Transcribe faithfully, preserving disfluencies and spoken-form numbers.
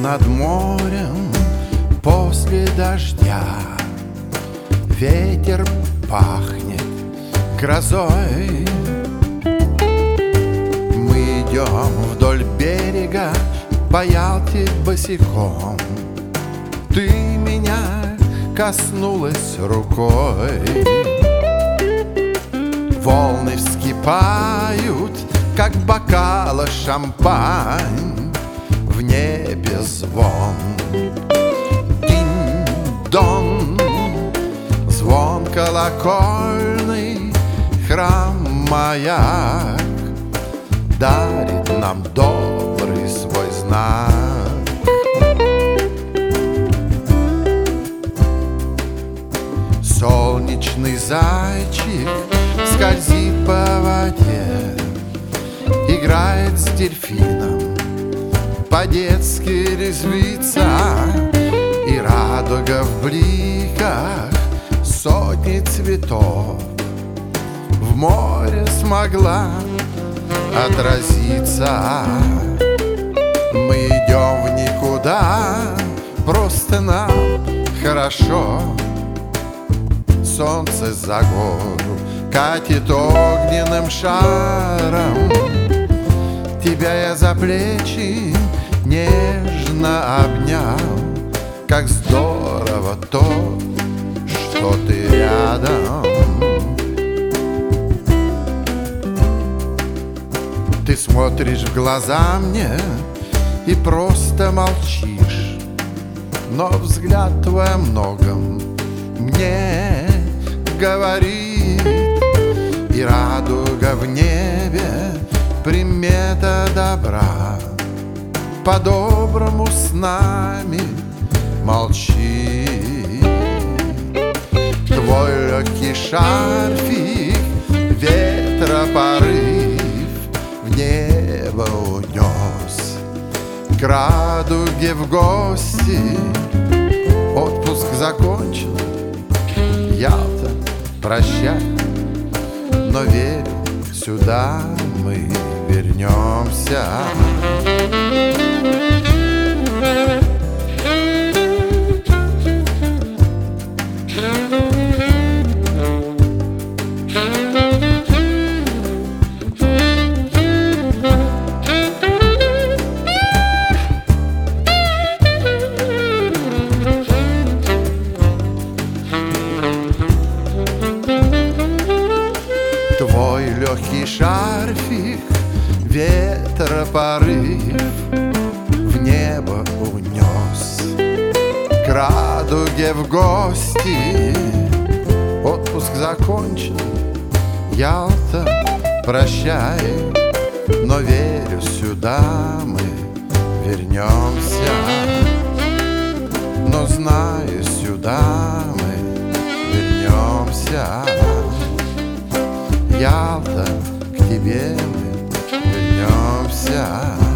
над морем после дождя. Ветер пахнет грозой. Мы идем вдоль берега по Ялте босиком. Ты меня коснулась рукой. Волны вскипают, как бокалы шампань. В небе звон, динь-дон, звон колокольный, храм-маяк дарит нам добрый свой знак. Солнечный зайчик скользит по воде, играет с дельфином, по-детски резвится, и радуга в бликах сотни цветов в море смогла отразиться. Мы идем в никуда, просто нам хорошо. Солнце за гору катит огненным шаром. Тебя я за плечи нежно обнял. Как здорово то, что ты рядом. Ты смотришь в глаза мне и просто молчишь, но взгляд твой о многом мне говорит. И радуга в небе примета добра, по-доброму с нами молчи. Твой легкий шарфик ветропорыв в небо унес. К радуге в гости, отпуск закончен, Ялта, прощай, но верю, сюда мы вернемся. Твой легкий шарфик ветропорыв в небо унес. К радуге в гости, отпуск закончен, Ялта, прощай, но верю, сюда мы вернемся. Но знаю, сюда мы вернемся. Ялта, к тебе мы вернемся.